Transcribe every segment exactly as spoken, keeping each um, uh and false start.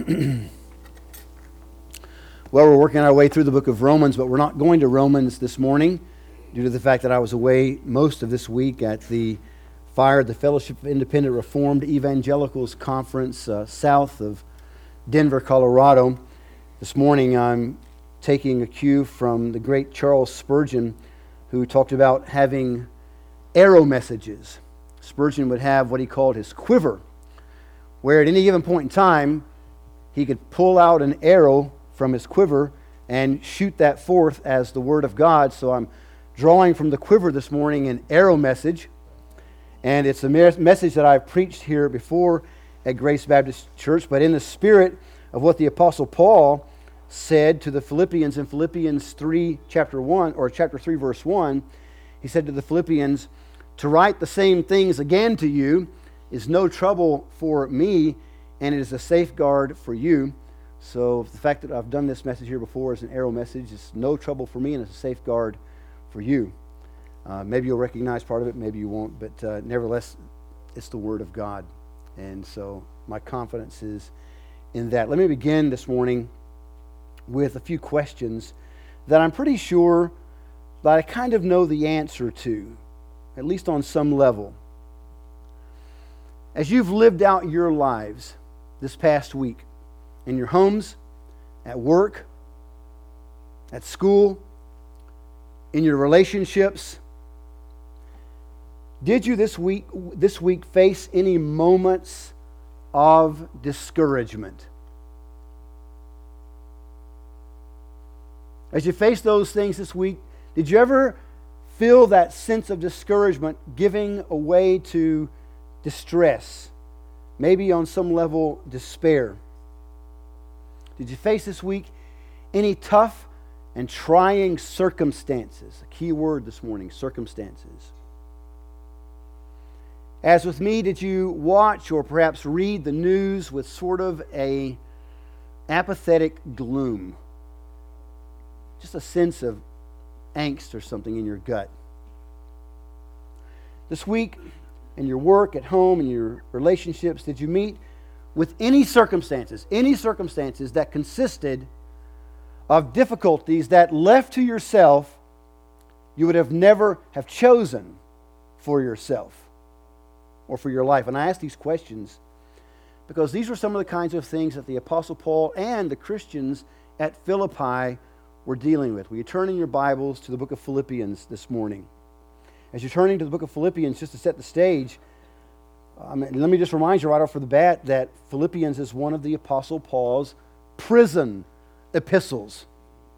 Well, we're working our way through the book of Romans, but we're not going to Romans this morning due to the fact that I was away most of this week at the FIRE, the Fellowship of Independent Reformed Evangelicals Conference uh, south of Denver, Colorado. This morning I'm taking a cue from the great Charles Spurgeon, who talked about having arrow messages. Spurgeon would have what he called his quiver, where at any given point in time he could pull out an arrow from his quiver and shoot that forth as the Word of God. So I'm drawing from the quiver this morning an arrow message, and it's a message that I've preached here before at Grace Baptist Church, but in the spirit of what the Apostle Paul said to the Philippians in Philippians three, chapter one, or chapter three, verse one. He said to the Philippians, "To write the same things again to you is no trouble for me, and it is a safeguard for you." So the fact that I've done this message here before as an arrow message is no trouble for me, and it's a safeguard for you. Uh, maybe you'll recognize part of it, maybe you won't, but uh, nevertheless, it's the Word of God. And so my confidence is in that. Let me begin this morning with a few questions that I'm pretty sure that I kind of know the answer to, at least on some level. As you've lived out your lives this past week, in your homes, at work, at school, in your relationships, did you this week this week face any moments of discouragement? As you face those things this week, did you ever feel that sense of discouragement giving way to distress? Maybe on some level, despair. Did you face this week any tough and trying circumstances? A key word this morning, circumstances. As with me, did you watch or perhaps read the news with sort of a apathetic gloom? Just a sense of angst or something in your gut. This week, in your work, at home, in your relationships, did you meet with any circumstances, any circumstances that consisted of difficulties that left to yourself, you would have never have chosen for yourself or for your life? And I ask these questions because these were some of the kinds of things that the Apostle Paul and the Christians at Philippi were dealing with. Will you turn in your Bibles to the book of Philippians this morning? As you're turning to the book of Philippians, just to set the stage, I mean, let me just remind you right off the bat that Philippians is one of the Apostle Paul's prison epistles.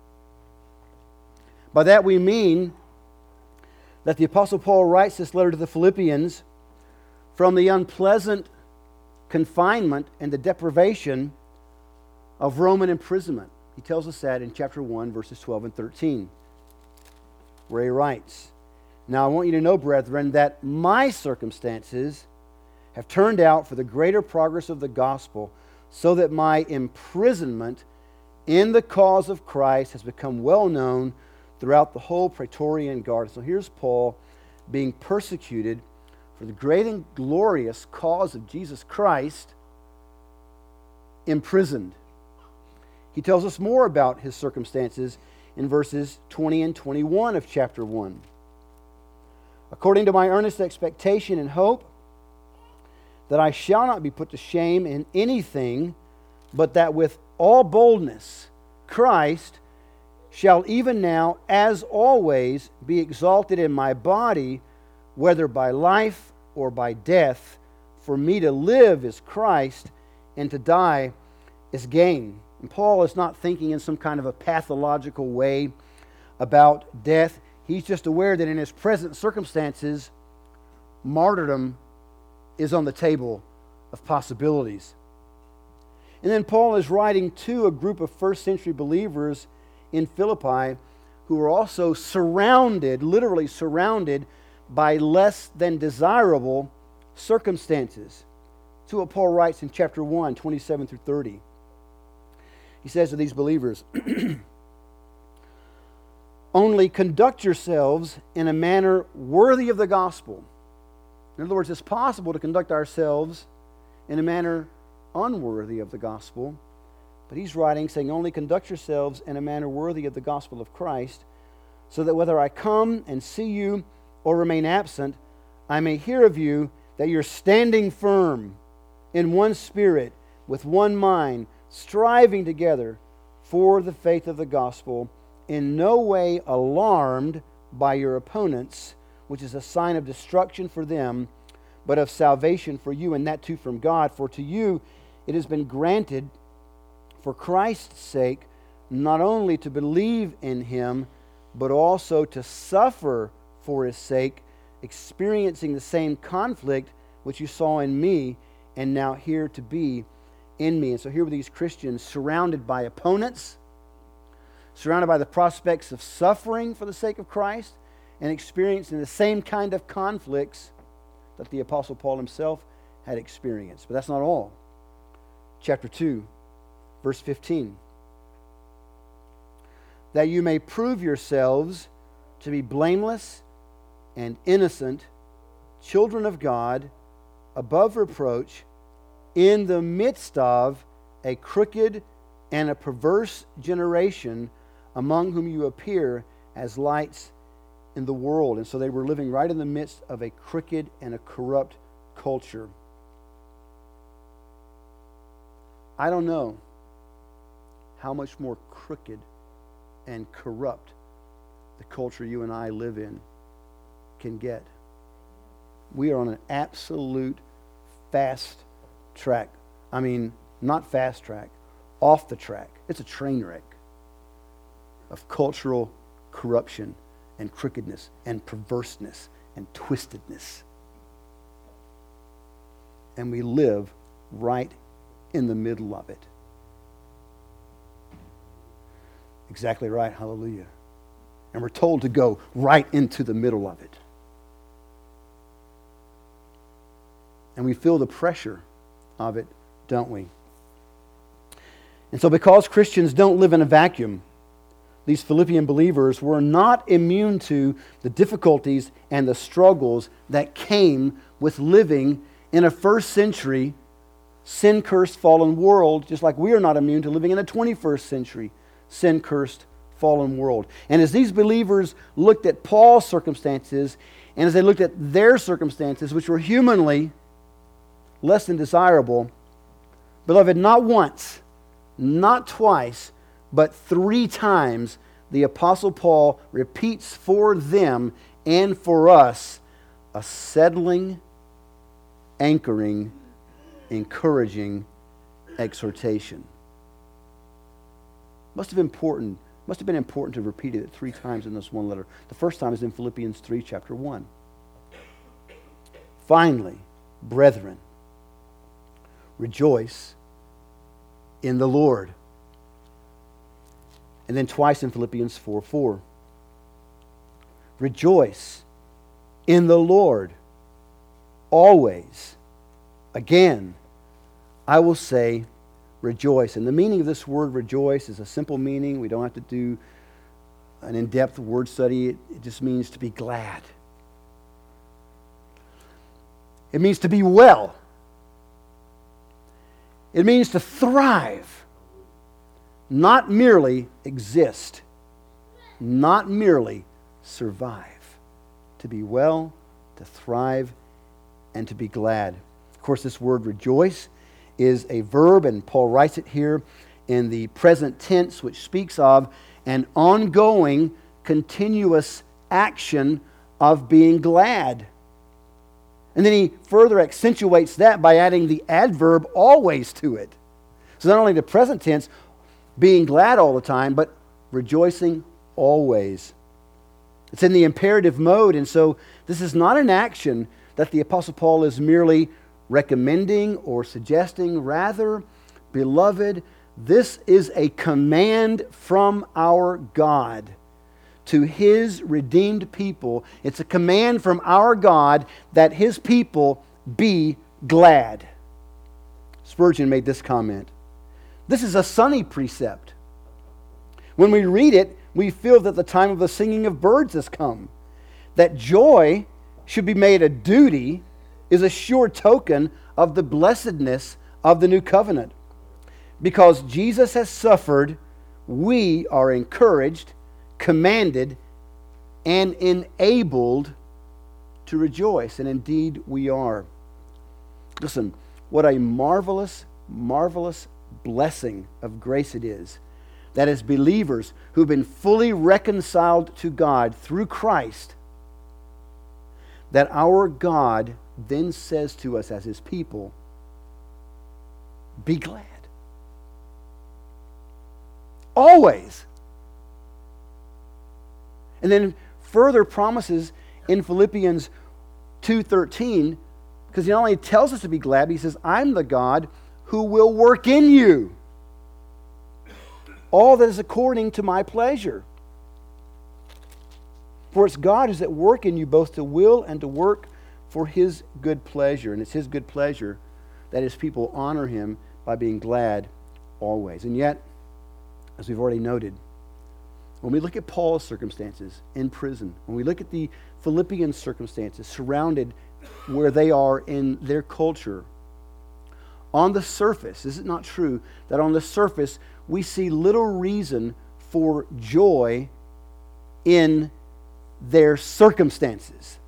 By that we mean that the Apostle Paul writes this letter to the Philippians from the unpleasant confinement and the deprivation of Roman imprisonment. He tells us that in chapter one, verses twelve and thirteen, where he writes, "Now I want you to know, brethren, that my circumstances have turned out for the greater progress of the gospel, so that my imprisonment in the cause of Christ has become well known throughout the whole Praetorian Guard." So here's Paul being persecuted for the great and glorious cause of Jesus Christ, imprisoned. He tells us more about his circumstances in verses twenty and twenty-one of chapter one. "According to my earnest expectation and hope, that I shall not be put to shame in anything, but that with all boldness Christ shall even now, as always, be exalted in my body, whether by life or by death. For me to live is Christ, and to die is gain." And Paul is not thinking in some kind of a pathological way about death. He's just aware that in his present circumstances, martyrdom is on the table of possibilities. And then Paul is writing to a group of first century believers in Philippi who were also surrounded, literally surrounded, by less than desirable circumstances. To what Paul writes in chapter one, twenty-seven through thirty. He says to these believers, "Only conduct yourselves in a manner worthy of the gospel." In other words, it's possible to conduct ourselves in a manner unworthy of the gospel, But he's writing, saying, only conduct yourselves in a manner worthy of the gospel of Christ, so that whether I come and see you or remain absent, I may hear of you that you're standing firm in one spirit, with one mind, striving together for the faith of the gospel, in no way alarmed by your opponents, which is a sign of destruction for them, but of salvation for you, and that too from God. For to you it has been granted, for Christ's sake, not only to believe in him, but also to suffer for his sake, experiencing the same conflict which you saw in me, and now here to be in me. And so here were these Christians surrounded by opponents, surrounded by the prospects of suffering for the sake of Christ, and experiencing the same kind of conflicts that the Apostle Paul himself had experienced. But that's not all. Chapter two, verse fifteen. That you may prove yourselves to be blameless and innocent, children of God, above reproach, in the midst of a crooked and a perverse generation, among whom you appear as lights in the world. And so they were living right in the midst of a crooked and a corrupt culture. I don't know how much more crooked and corrupt the culture you and I live in can get. We are on an absolute fast track. I mean, not fast track, off the track. It's a train wreck of cultural corruption and crookedness and perverseness and twistedness. And we live right in the middle of it. Exactly right, hallelujah. And we're told to go right into the middle of it. And we feel the pressure of it, don't we? And so because Christians don't live in a vacuum, these Philippian believers were not immune to the difficulties and the struggles that came with living in a first century sin-cursed fallen world, just like we are not immune to living in a twenty-first century sin-cursed fallen world. And as these believers looked at Paul's circumstances, and as they looked at their circumstances, which were humanly less than desirable, beloved, not once, not twice, but three times the Apostle Paul repeats for them and for us a settling, anchoring, encouraging exhortation. Must have been important. Must have been important to repeat it three times in this one letter. The first time is in Philippians three, chapter one. Finally, brethren, rejoice in the Lord. And then twice in Philippians four four. Rejoice in the Lord always. Again, I will say rejoice. And the meaning of this word rejoice is a simple meaning. We don't have to do an in-depth word study. It, it just means to be glad. It means to be well. It means to thrive. Not merely exist. Not merely survive. To be well, to thrive, and to be glad. Of course, this word rejoice is a verb, and Paul writes it here in the present tense, which speaks of an ongoing, continuous action of being glad. And then he further accentuates that by adding the adverb always to it. So not only the present tense, being glad all the time, but rejoicing always. It's in the imperative mode, and so this is not an action that the Apostle Paul is merely recommending or suggesting. Rather, beloved, this is a command from our God to His redeemed people. It's a command from our God that His people be glad. Spurgeon made this comment. This is a sunny precept. When we read it, we feel that the time of the singing of birds has come. That joy should be made a duty is a sure token of the blessedness of the new covenant. Because Jesus has suffered, we are encouraged, commanded, and enabled to rejoice. And indeed we are. Listen, what a marvelous, marvelous blessing of grace it is that as believers who've been fully reconciled to God through Christ, that our God then says to us as His people, be glad. Always. And then further promises in Philippians two thirteen, because He not only tells us to be glad, but He says, I'm the God who will work in you all that is according to my pleasure. For it's God who's at work in you both to will and to work for His good pleasure. And it's His good pleasure that His people honor Him by being glad always. And yet, as we've already noted, when we look at Paul's circumstances in prison, when we look at the Philippian circumstances surrounded where they are in their culture, on the surface, is it not true that on the surface we see little reason for joy in their circumstances?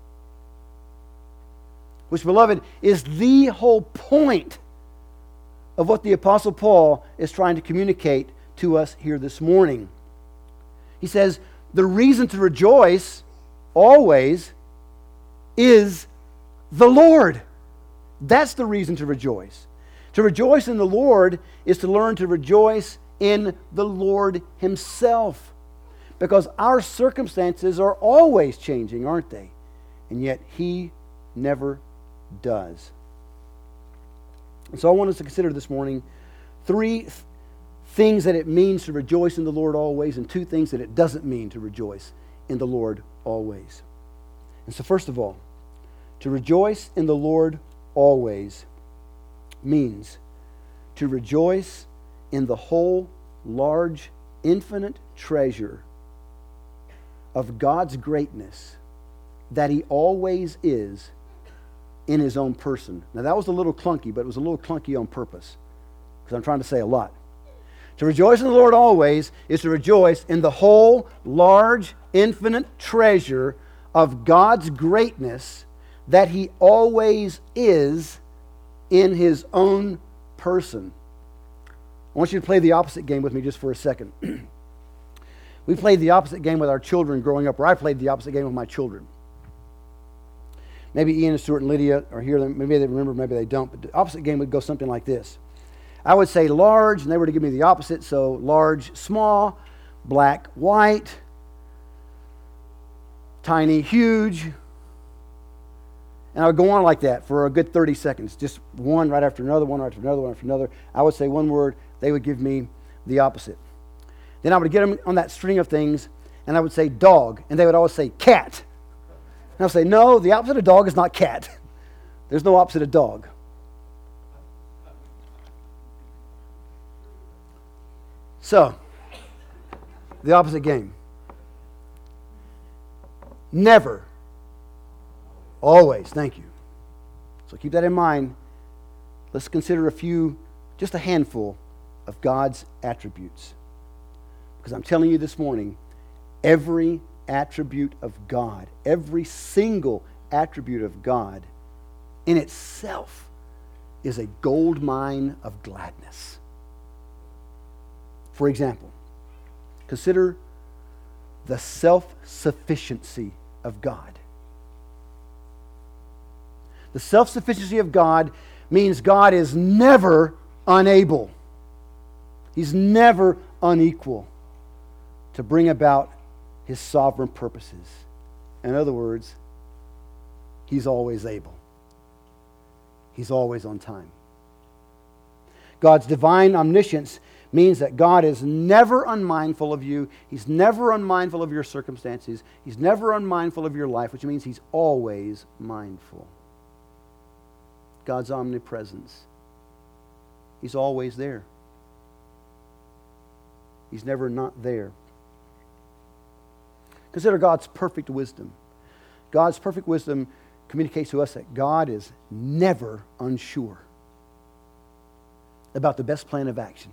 Which, beloved, is the whole point of what the Apostle Paul is trying to communicate to us here this morning. He says, the reason to rejoice always is the Lord. That's the reason to rejoice. To rejoice in the Lord is to learn to rejoice in the Lord Himself. Because our circumstances are always changing, aren't they? And yet He never does. And so I want us to consider this morning three th- things that it means to rejoice in the Lord always, and two things that it doesn't mean to rejoice in the Lord always. And so first of all, to rejoice in the Lord always means to rejoice in the whole, large, infinite treasure of God's greatness that He always is in His own person. Now that was a little clunky, but it was a little clunky on purpose, because I'm trying to say a lot. To rejoice in the Lord always is to rejoice in the whole, large, infinite treasure of God's greatness that He always is in His own person. I want you to play the opposite game with me just for a second. We played the opposite game with our children growing up, or I played the opposite game with my children. Maybe Ian and Stuart and Lydia are here. Maybe they remember, maybe they don't. But the opposite game would go something like this. I would say large, and they were to give me the opposite. So large, small, black, white, tiny, huge. And I would go on like that for a good thirty seconds. Just one right after another, one right after another, one after another. I would say one word. They would give me the opposite. Then I would get them on that string of things, and I would say dog, and they would always say cat. And I would say, no, the opposite of dog is not cat. There's no opposite of dog. So, the opposite game. Never. Always. Thank you. So keep that in mind. Let's consider a few, just a handful of God's attributes. Because I'm telling you this morning, every attribute of God, every single attribute of God in itself is a gold mine of gladness. For example, consider the self-sufficiency of God. The self-sufficiency of God means God is never unable. He's never unequal to bring about His sovereign purposes. In other words, He's always able. He's always on time. God's divine omniscience means that God is never unmindful of you. He's never unmindful of your circumstances. He's never unmindful of your life, which means He's always mindful. God's omnipresence. He's always there. He's never not there. Consider God's perfect wisdom. God's perfect wisdom communicates to us that God is never unsure. about the best plan of action.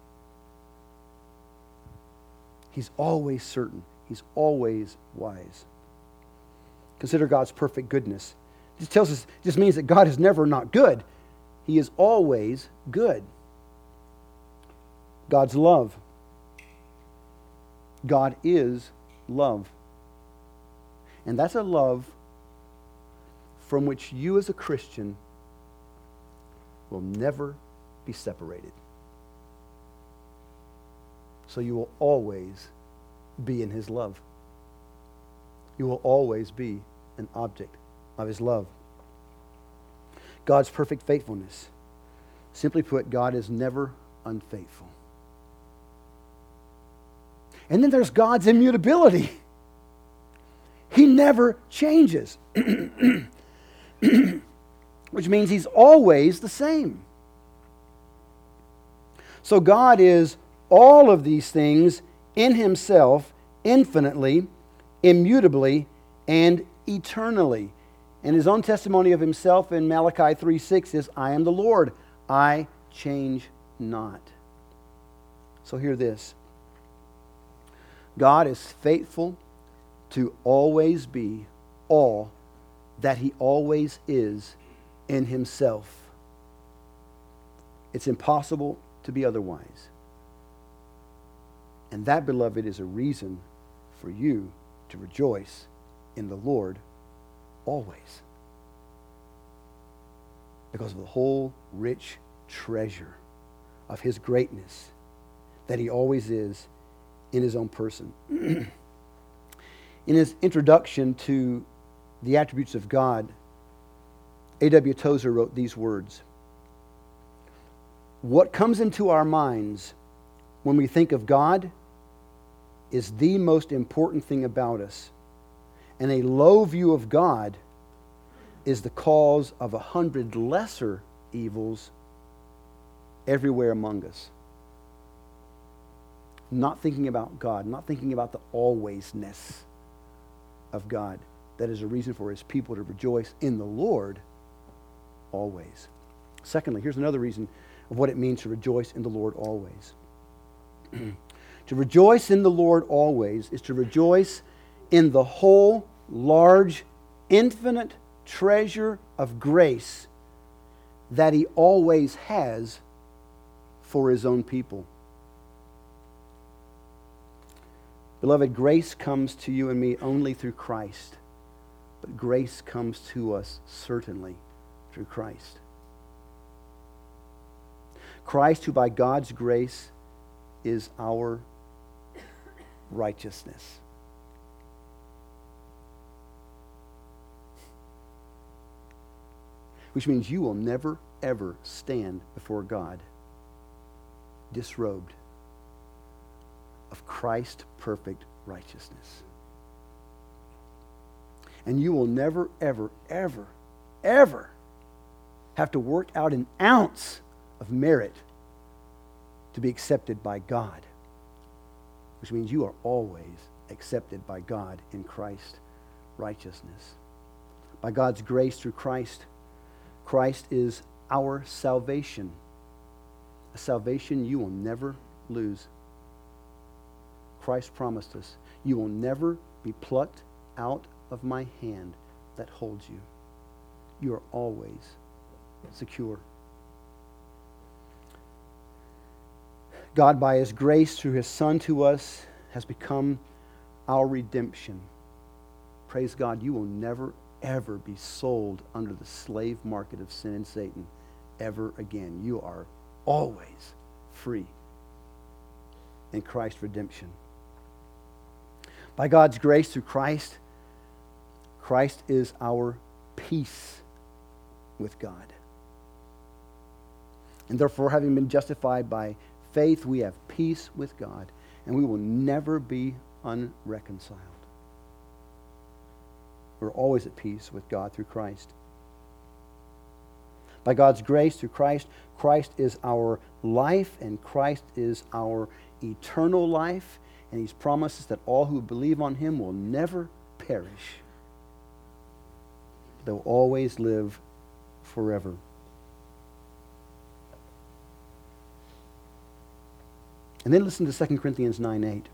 He's always certain. He's always wise. Consider God's perfect goodness. This tells us, just means that God is never not good. He is always good. God's love. God is love. And that's a love from which you as a Christian will never be separated. So you will always be in His love. You will always be an object of His love. God's perfect faithfulness. Simply put, God is never unfaithful. And then there's God's immutability. He never changes. Which means He's always the same. So God is all of these things in Himself, infinitely, immutably, and eternally. And His own testimony of Himself in Malachi three six is, I am the Lord, I change not. So hear this. God is faithful to always be all that He always is in Himself. It's impossible to be otherwise. And that, beloved, is a reason for you to rejoice in the Lord always. Because of the whole rich treasure of His greatness that He always is in His own person. In his introduction to the attributes of God, A W Tozer wrote these words. What comes into our minds when we think of God is the most important thing about us. And a low view of God is the cause of a hundred lesser evils everywhere among us. Not thinking about God, not thinking about the alwaysness of God. That is a reason for His people to rejoice in the Lord always. Secondly, here's another reason of what it means to rejoice in the Lord always. To rejoice in the Lord always is to rejoice in the whole, large, infinite treasure of grace that He always has for His own people. Beloved, grace comes to you and me only through Christ, but grace comes to us certainly through Christ. Christ, who by God's grace is our righteousness. Which means you will never, ever stand before God disrobed of Christ's perfect righteousness. And you will never, ever, ever, ever have to work out an ounce of merit to be accepted by God. Which means you are always accepted by God in Christ's righteousness. By God's grace through Christ, Christ is our salvation. A salvation you will never lose. Christ promised us, you will never be plucked out of my hand that holds you. You are always secure. God, by His grace through His Son to us, has become our redemption. Praise God, you will never, ever be sold under the slave market of sin and Satan ever again. You are always free in Christ's redemption. By God's grace through Christ, Christ is our peace with God. And therefore, having been justified by faith, we have peace with God, and we will never be unreconciled. We're always at peace with God through Christ. By God's grace through Christ, Christ is our life, and Christ is our eternal life, and He's promised us that all who believe on Him will never perish. They'll always live forever. And then listen to Second Corinthians nine eight.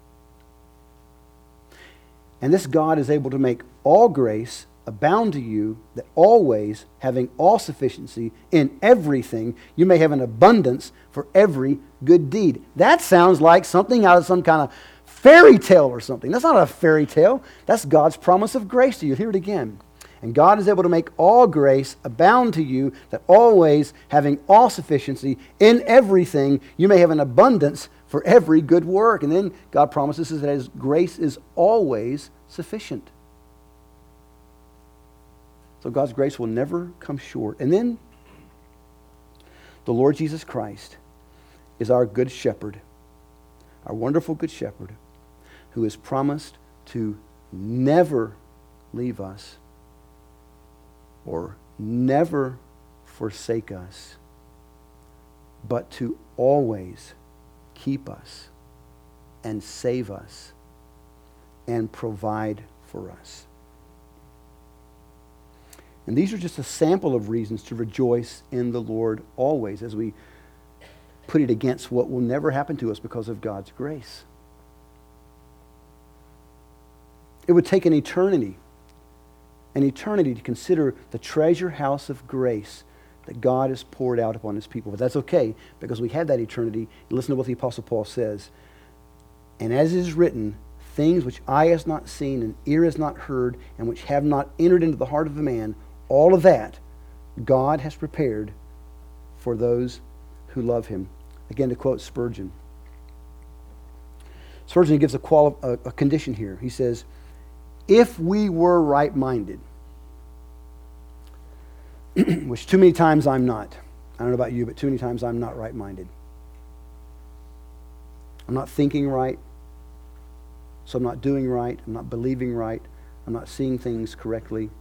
And this God is able to make all grace abound to you, that always, having all sufficiency in everything, you may have an abundance for every good deed. That sounds like something out of some kind of fairy tale or something. That's not a fairy tale. That's God's promise of grace to you. Hear it again. And God is able to make all grace abound to you, that always, having all sufficiency in everything, you may have an abundance for every good work. And then God promises us that His grace is always sufficient. So God's grace will never come short. And then the Lord Jesus Christ is our good shepherd, our wonderful good shepherd, who has promised to never leave us or never forsake us, but to always keep us and save us and provide for us. And these are just a sample of reasons to rejoice in the Lord always, as we put it against what will never happen to us because of God's grace. It would take an eternity, an eternity to consider the treasure house of grace that God has poured out upon His people. But that's okay, because we have that eternity. Listen to what the Apostle Paul says. And as it is written, things which eye has not seen and ear has not heard, and which have not entered into the heart of a man, all of that God has prepared for those who love Him. Again, to quote Spurgeon. Spurgeon gives a, quali- a, a condition here. He says, if we were right-minded, which too many times I'm not. I don't know about you, but too many times I'm not right-minded. I'm not thinking right, so I'm not doing right, I'm not believing right, I'm not seeing things correctly.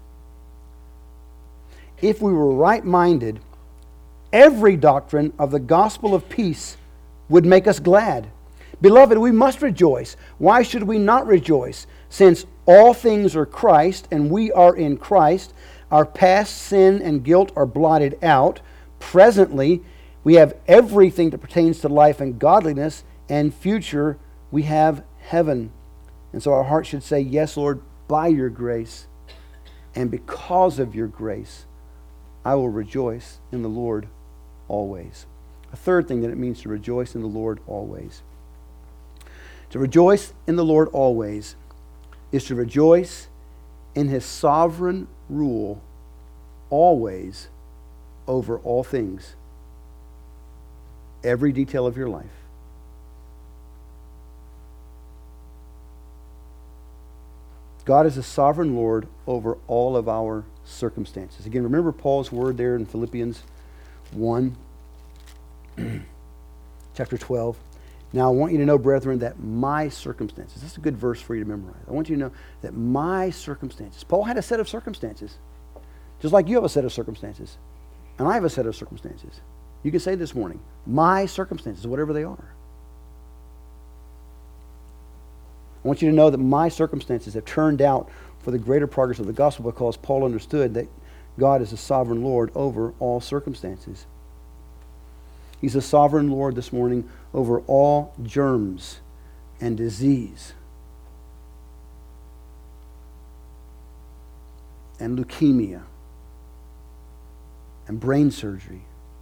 If we were right-minded, every doctrine of the gospel of peace would make us glad. Beloved, we must rejoice. Why should we not rejoice? Since all things are Christ, and we are in Christ, our past sin and guilt are blotted out. Presently, we have everything that pertains to life and godliness, and future, we have heaven. And so our heart should say, yes, Lord, by your grace, and because of your grace, I will rejoice in the Lord always. A third thing that it means to rejoice in the Lord always. To rejoice in the Lord always is to rejoice in His sovereign rule always over all things, every detail of your life. God is a sovereign Lord over all of our circumstances. Again, remember Paul's word there in Philippians one, chapter twelve. Now I want you to know, brethren, that my circumstances, this is a good verse for you to memorize. I want you to know that my circumstances, Paul had a set of circumstances, just like you have a set of circumstances, and I have a set of circumstances. You can say this morning, my circumstances, whatever they are. I want you to know that my circumstances have turned out for the greater progress of the gospel, because Paul understood that God is a sovereign Lord over all circumstances. He's a sovereign Lord this morning over all germs and disease and leukemia and brain surgery.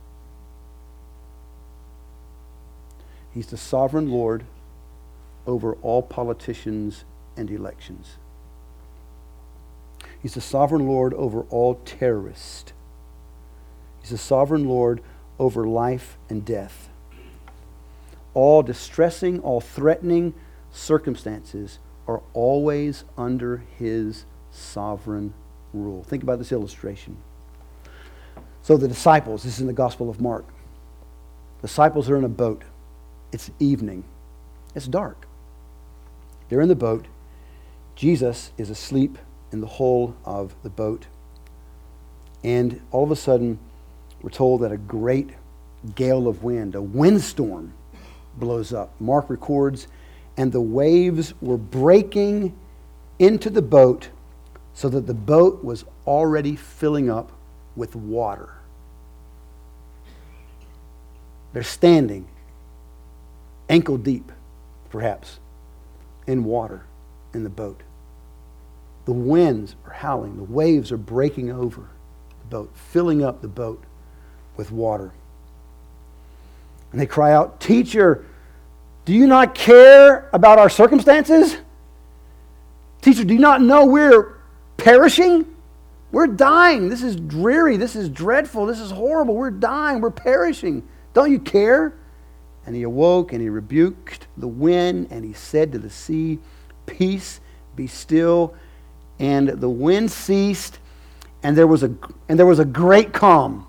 He's the sovereign Lord over all politicians and elections. He's the sovereign Lord over all terrorists. He's the sovereign Lord over life and death. All distressing, all threatening circumstances are always under His sovereign rule. Think about this illustration. So the disciples, this is in the Gospel of Mark. The disciples are in a boat. It's evening. It's dark. They're in the boat. Jesus is asleep in the hull of the boat. And all of a sudden, we're told that a great gale of wind, a windstorm, blows up. Mark records, and the waves were breaking into the boat so that the boat was already filling up with water. They're standing ankle deep, perhaps, in water in the boat. The winds are howling. The waves are breaking over the boat, filling up the boat with water. And they cry out, "Teacher, do you not care about our circumstances? Teacher, do you not know we're perishing? We're dying. This is dreary. This is dreadful. This is horrible. We're dying. We're perishing. Don't you care?" And he awoke and he rebuked the wind and he said to the sea, "Peace, be still." And the wind ceased, and there was a and there was a great calm.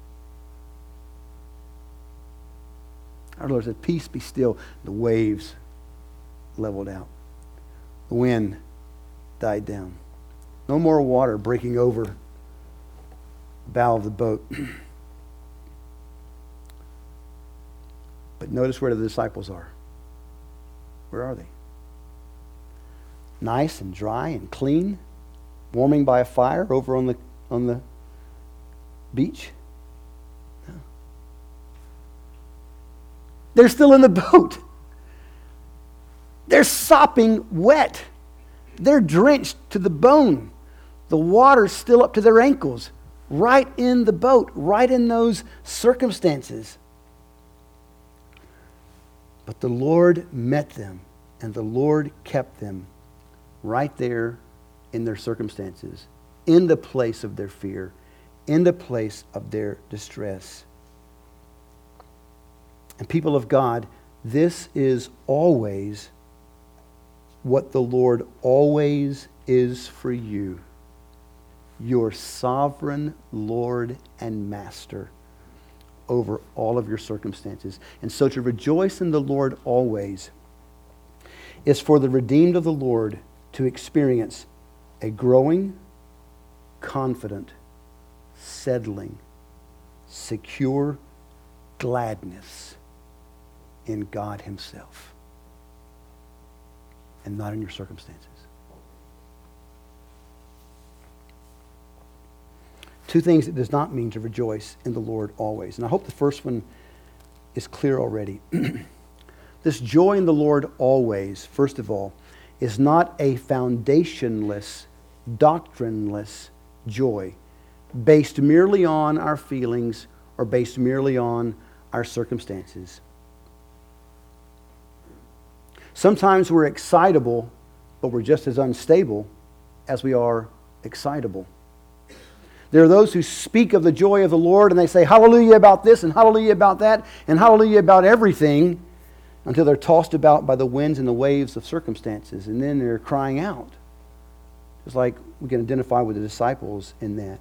Our Lord said, "Peace, be still." The waves leveled out. The wind died down. No more water breaking over the bow of the boat. But notice where the disciples are. Where are they? Nice and dry and clean, warming by a fire over on the on the beach. No. They're still in the boat. They're sopping wet. They're drenched to the bone. The water's still up to their ankles, right in the boat, right in those circumstances. But the Lord met them, and the Lord kept them right there in their circumstances, in the place of their fear, in the place of their distress. And people of God, this is always what the Lord always is for you. Your sovereign Lord and Master over all of your circumstances. And so to rejoice in the Lord always is for the redeemed of the Lord to experience a growing, confident, settling, secure gladness in God Himself and not in your circumstances. Two things it does not mean to rejoice in the Lord always. And I hope the first one is clear already. This joy in the Lord always, first of all, is not a foundationless, doctrineless joy based merely on our feelings or based merely on our circumstances. Sometimes we're excitable, but we're just as unstable as we are excitable. There are those who speak of the joy of the Lord and they say hallelujah about this and hallelujah about that and hallelujah about everything until they're tossed about by the winds and the waves of circumstances, and then they're crying out. Just like we can identify with the disciples in that.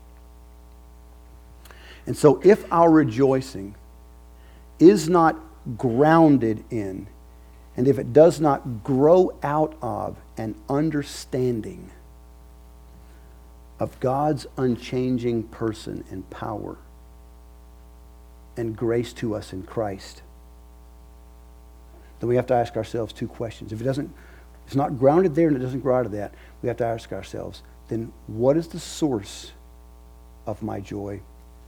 And so if our rejoicing is not grounded in, and if it does not grow out of an understanding of God's unchanging person and power and grace to us in Christ, then we have to ask ourselves two questions. If it doesn't, it's not grounded there and it doesn't grow out of that, we have to ask ourselves, then what is the source of my joy?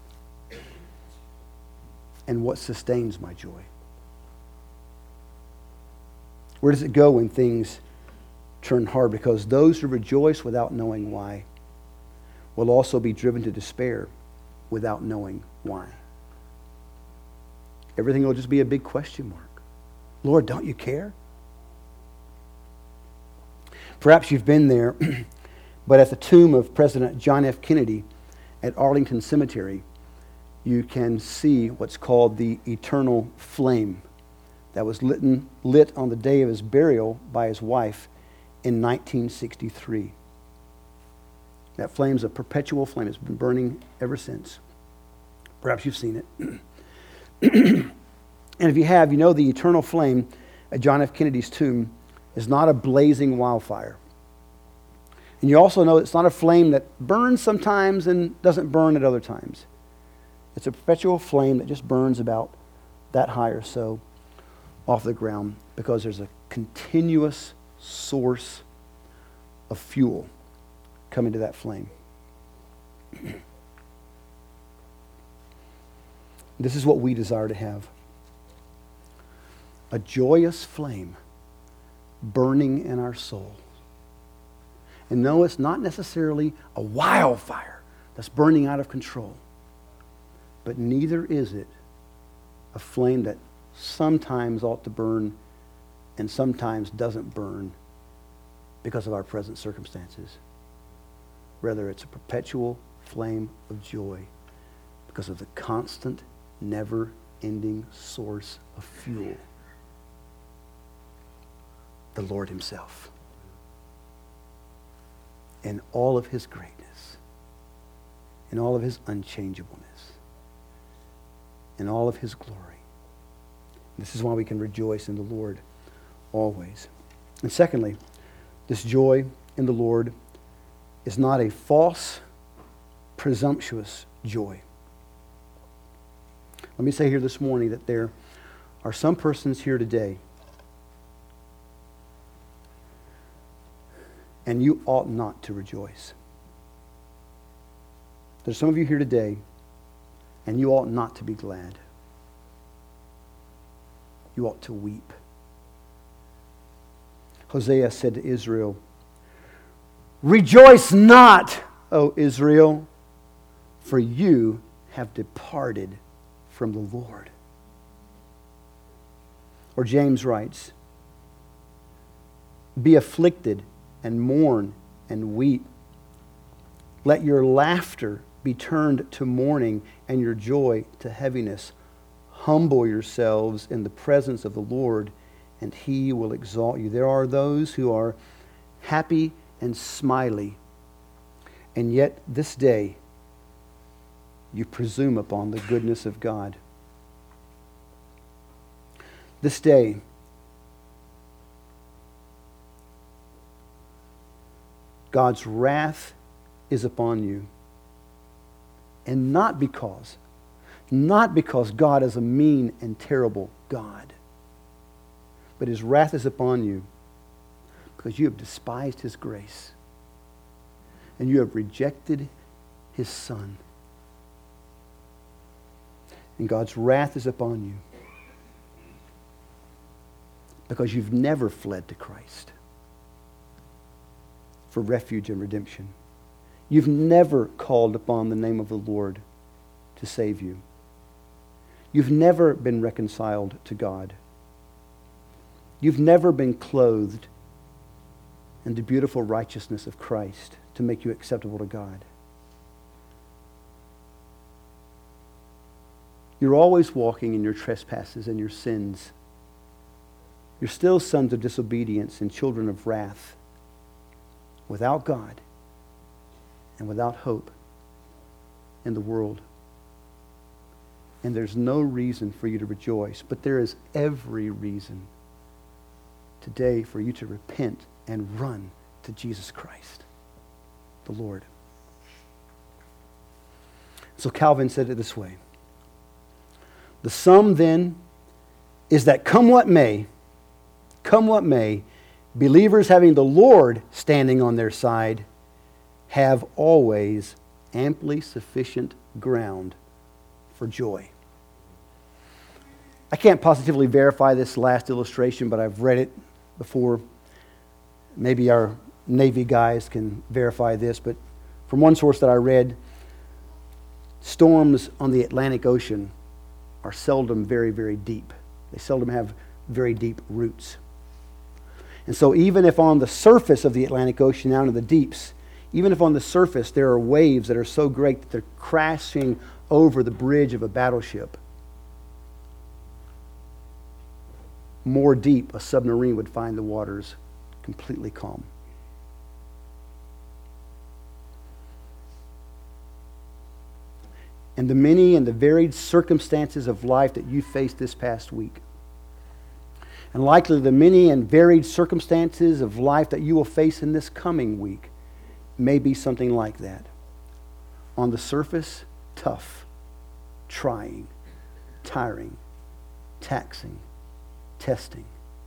And what sustains my joy? Where does it go when things turn hard? Because those who rejoice without knowing why will also be driven to despair without knowing why. Everything will just be a big question mark. Lord, don't you care? Perhaps you've been there, but at the tomb of President John F. Kennedy at Arlington Cemetery, you can see what's called the eternal flame that was lit, lit on the day of his burial by his wife in nineteen sixty-three. That flame's a perpetual flame. It's been burning ever since. Perhaps you've seen it. And if you have, you know the eternal flame at John F. Kennedy's tomb is not a blazing wildfire. And you also know it's not a flame that burns sometimes and doesn't burn at other times. It's a perpetual flame that just burns about that high or so off the ground because there's a continuous source of fuel coming to that flame. This is what we desire to have. a joyous flame burning in our soul. And no, it's not necessarily a wildfire that's burning out of control. But neither is it a flame that sometimes ought to burn and sometimes doesn't burn because of our present circumstances. Rather, it's a perpetual flame of joy because of the constant, never-ending source of fuel, the Lord himself, in all of his greatness, in all of his unchangeableness, in all of his glory. This is why we can rejoice in the Lord always. And secondly, this joy in the Lord is not a false, presumptuous joy. Let me say here this morning that there are some persons here today, and you ought not to rejoice. There's some of you here today, and you ought not to be glad. You ought to weep. Hosea said to Israel, "Rejoice not, O Israel, for you have departed from the Lord." Or James writes, "Be afflicted and mourn and weep. Let your laughter be turned to mourning and your joy to heaviness. Humble yourselves in the presence of the Lord, and he will exalt you." There are those who are happy and smiley, and yet this day you presume upon the goodness of God. This day God's wrath is upon you. And not because, not because God is a mean and terrible God, but his wrath is upon you because you have despised his grace and you have rejected his Son. And God's wrath is upon you because you've never fled to Christ for refuge and redemption. You've never called upon the name of the Lord to save you. You've never been reconciled to God. You've never been clothed in the beautiful righteousness of Christ to make you acceptable to God. You're always walking in your trespasses and your sins. You're still sons of disobedience and children of wrath, without God and without hope in the world. And there's no reason for you to rejoice, but there is every reason today for you to repent and run to Jesus Christ, the Lord. So Calvin said it this way: "The sum then is that come what may, come what may, believers having the Lord standing on their side have always amply sufficient ground for joy." I can't positively verify this last illustration, but I've read it before. Maybe our Navy guys can verify this, but from one source that I read, storms on the Atlantic Ocean are seldom very, very deep. They seldom have very deep roots. And so even if on the surface of the Atlantic Ocean, down in the deeps, even if on the surface there are waves that are so great that they're crashing over the bridge of a battleship, more deep, a submarine would find the waters completely calm. And the many and the varied circumstances of life that you faced this past week, and likely the many and varied circumstances of life that you will face in this coming week, may be something like that. On the surface, tough, trying, tiring, taxing, testing.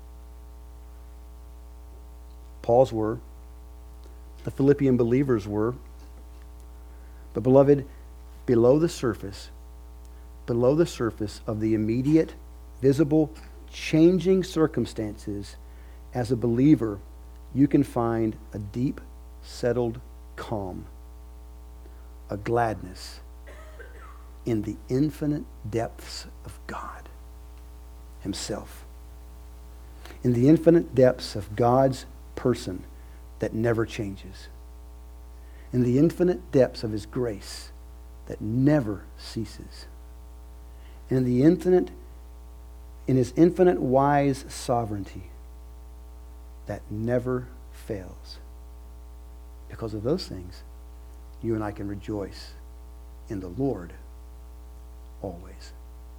Paul's were, the Philippian believers were. But beloved, below the surface, below the surface of the immediate, visible changing circumstances, as a believer, you can find a deep, settled calm, a gladness in the infinite depths of God Himself. In the infinite depths of God's person that never changes. In the infinite depths of His grace that never ceases. And in the infinite, in His infinite wise sovereignty that never fails. Because of those things, you and I can rejoice in the Lord always.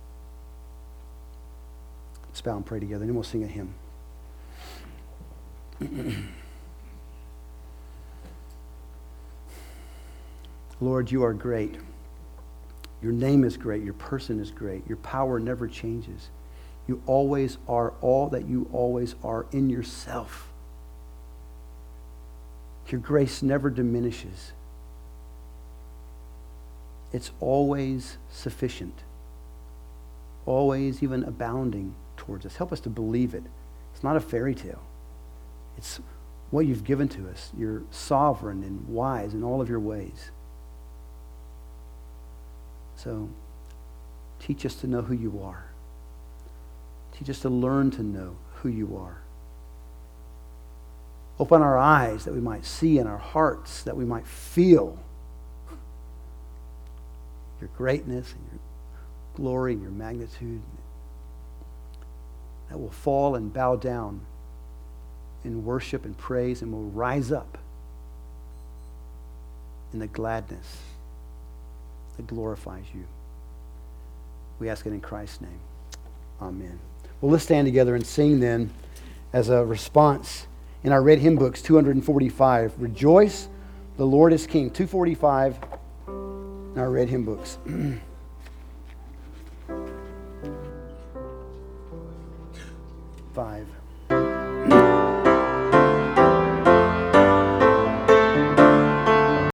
Let's bow and pray together, and then we'll sing a hymn. Lord, you are great. Your name is great. Your person is great. Your power never changes. You always are all that you always are in yourself. Your grace never diminishes. It's always sufficient. Always even abounding towards us. Help us to believe it. It's not a fairy tale. It's what you've given to us. You're sovereign and wise in all of your ways. So, teach us to know who you are. Teach us to learn to know who you are. Open our eyes that we might see, and our hearts that we might feel your greatness and your glory and your magnitude. That will fall and bow down in worship and praise, and will rise up in the gladness that glorifies you. We ask it in Christ's name. Amen. Well, let's stand together and sing then as a response in our red hymn books, two forty-five. Rejoice, the Lord is King. two forty-five in our red hymn books.